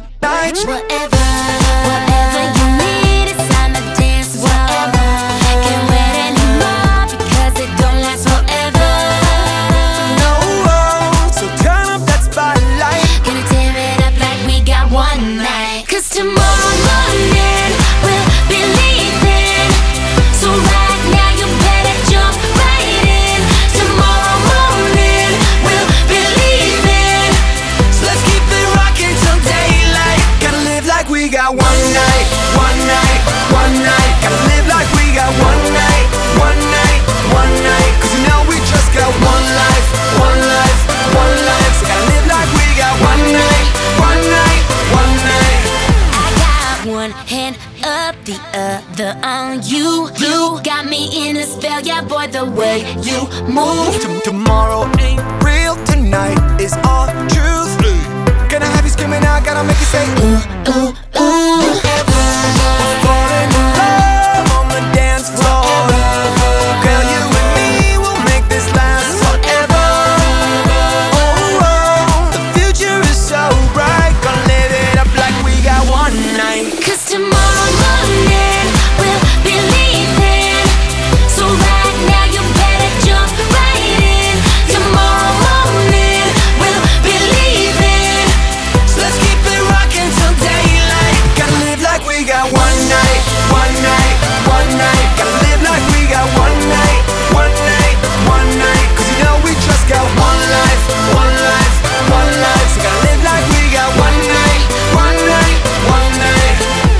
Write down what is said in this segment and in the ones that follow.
night. Whatever, whatever you need is on the dance floor. Can't wait anymore because it don't last forever. No, so turn up that spotlight. Gonna tear it up like we got one night. 'Cause tomorrow morning we'll be leaving. So right now you better jump right in. Tomorrow morning we'll be leaving. So let's keep it rocking till daylight. Gotta live like we got one night, one night, one night. Gotta live like we got one night, one night, one night. 'Cause you know we just got one life, one life, one life. So gotta live like we got one night, one night, one night. I got one hand up, the other on you. You got me in a spell, yeah boy, the way you move. Tomorrow ain't real, tonight is all truth. Gonna have you screaming out, gotta make you say Ooh, ooh, ooh. falling in love on the dance floor. Girl, you and me will make this last forever. Oh, the future is so bright. Gonna live it up like we got one night. 'Cause tomorrow morning we'll be leaving. So right now you better jump right in. Tomorrow morning we'll be leaving. So let's keep it rocking till daylight. Gotta live like we got one night, one night, one night. Gotta live like we got one night, one night, one night. 'Cause you know we just got one life, one life, one life. So gotta live like we got one night, one night, one night.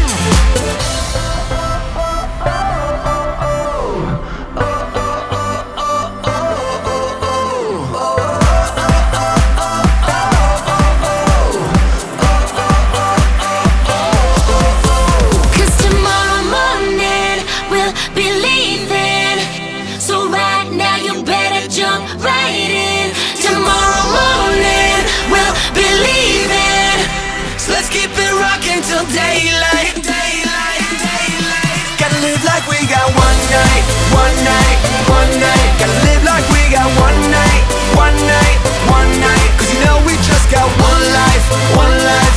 Cause tomorrow morning we'll be leaving. So right now you better jump right in. Tomorrow morning we'll be leaving. So let's keep it rocking till daylight, daylight, daylight. Gotta live like we got one night, one night, one night. Gotta live like we got one night, one night, one night. 'Cause you know we just got one life, one life.